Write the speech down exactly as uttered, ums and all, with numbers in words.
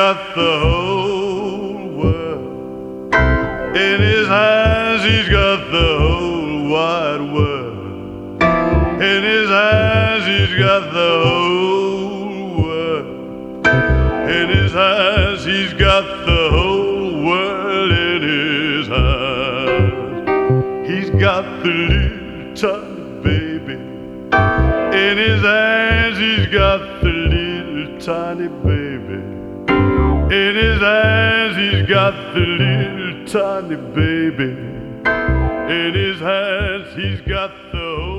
got the whole world. In his hands he's got the whole wide world. In his hands he's got the whole world. In his hands he's got the whole world in his hands. He's got the little tiny baby. In his hands he's got the little tiny baby. In his hands he's got the little tiny baby. In his hands he's got the whole